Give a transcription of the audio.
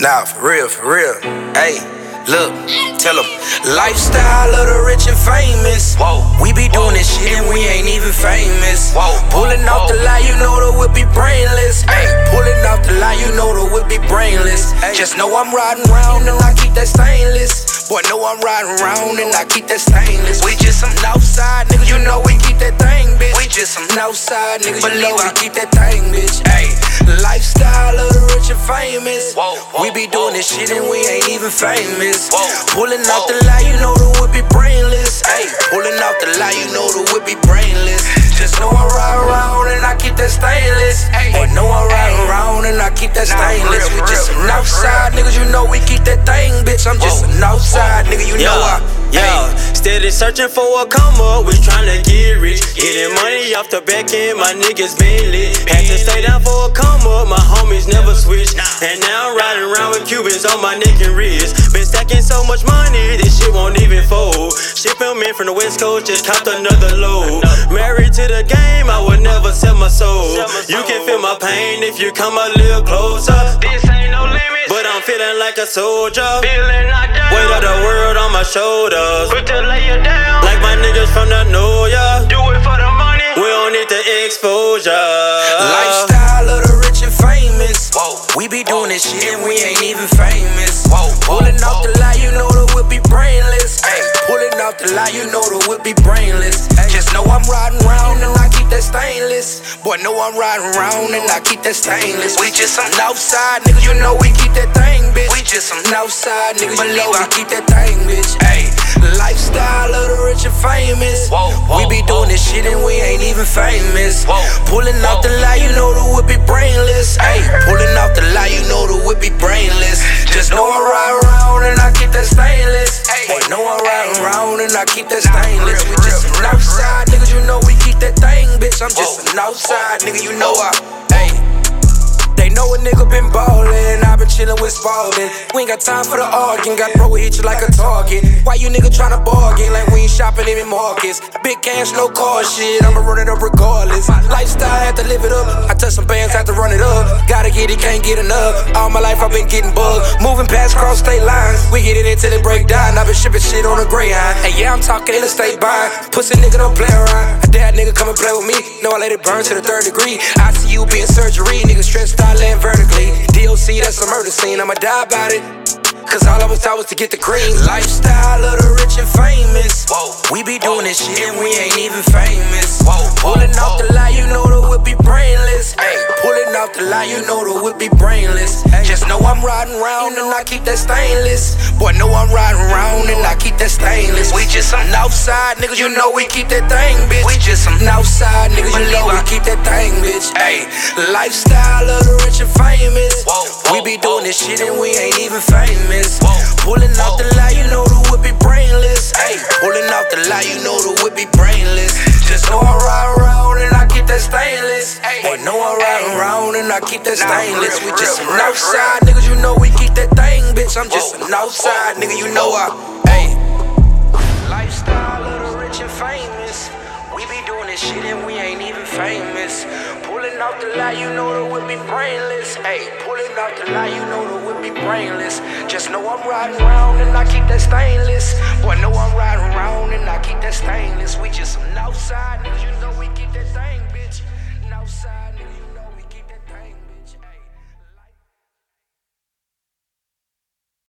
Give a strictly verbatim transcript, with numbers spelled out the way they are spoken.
Nah, for real, for real. Hey, look, tell them. Lifestyle of the rich and famous. Whoa. We be doing this shit and we ain't even famous. Whoa. Pulling off the lie, you know the whip be brainless. Hey, pulling off the lie, you know the whip be brainless. Ay. Just know I'm riding round and I keep that stainless. Boy, know I'm riding round and I keep that stainless. We just some Northside niggas, you know we keep that thing, bitch. We just some Northside niggas, you know we keep that thing, bitch. Hey, lifestyle of the rich and famous. Whoa, whoa, we be doing this shit and we ain't even famous. Whoa, pulling off the lie, you know the whip be brainless. Hey, pulling off the lie, you know the whip be brainless. Just know I ride around and I keep that stainless. Boy, know I ride around and I keep that stainless. We just some Northside niggas, you know we keep that thing, bitch. I'm just a Northside nigga, you know I. Yeah, steady searching for a come up, we tryna get rich. Getting money off the back end, my niggas been lit. Had to stay down for a come up, my homies never switch. And now I'm riding around with Cubans on my neck and wrist. Been stacking so much money, this shit won't even fold. Shipping in from the West Coast, just copped another load. Married to the game, I would never sell my soul. You can feel my pain if you come a little closer. This ain't no limit, but I'm feeling like a soldier. Feeling like that. Weight of the world on my shoulders. Put to lay you down, like my niggas from the know ya. Do it for the money, we don't need the exposure. Lifestyle of the rich and famous. Whoa. We be doing this shit and we ain't even famous. Whoa. Pulling off the lie, you know the whip be brainless. Ay. Pulling off the lie, you know the whip be brainless. Ay. Just know I'm riding round and I keep that stainless. Boy, know I'm riding round and I keep that stainless. We just some Northside niggas, you know we keep that thing, bitch. We just some Northside niggas, you know we keep that thing, bitch. Ay. Lifestyle of the rich and famous. Whoa, whoa, we be doing this shit and we ain't even famous. Whoa, pulling off the lie, you know the whip be brainless. Ay, pulling off the lie, you know the whip be brainless. Just know I ride around and I keep that stainless. Boy, know I ride around and I keep that stainless. We just some Northside niggas, you know we keep that thing, bitch. I'm just a Northside nigga, you know I. Ay. They know a nigga been ballin', I been chillin' with Spalding. We ain't got time for the arguing, got bro hit you like a target. Why you nigga tryna bargain like we ain't shopping in markets? Big cash, no car shit, I'ma run it up regardless. Lifestyle, had to live it up. I touch some bands, had to run it up. Gotta get it, can't get enough. All my life I've been getting bugged. Moving past cross state lines, we get it until it break down. I been shipping shit on a Greyhound. Hey, yeah, I'm talking interstate buying. Pussy nigga don't play around. A dad nigga come and play with me. Know I let it burn to the third degree. I see you being surgery, nigga stressed out. Land vertically, D O C, that's a murder scene. I'ma die about it, cause all I was taught was to get the cream. Lifestyle of the rich and famous. Whoa. We be doing this shit and we ain't even famous. Whoa. Pulling off the lie, you know the whip be brainless. Ay. Pulling off the lie, you know the whip be brainless. Ay. Just know I'm riding round and I keep that stainless. Boy, know I'm riding round and I keep that stainless. We just some Northside niggas, you know we keep that thing, bitch. We just some Northside niggas, you know we keep that thing, bitch. Ay. Lifestyle of the rich and famous. Whoa. We be doing this shit and we ain't even famous. Whoa. Pulling off the lie, you know the whip be brainless. Ay. Pulling off the lie, you know the whip be brainless. Just know I ride around and I keep that stainless. Boy, know I ride around and I keep that stainless. We just some Northside niggas, you know we keep that thing, bitch. I'm just a Northside nigga, you know I. Ay. Lifestyle of the rich and famous. We be doing this shit and we ain't even famous. Pulling off the lie, you know the whip be brainless. Ay, pulling off the lie, you know the whip be brainless. Just know I'm riding around and I keep that stainless. Boy, know I'm riding around and I keep that stainless. We just some Northside niggas, you know we keep that thing.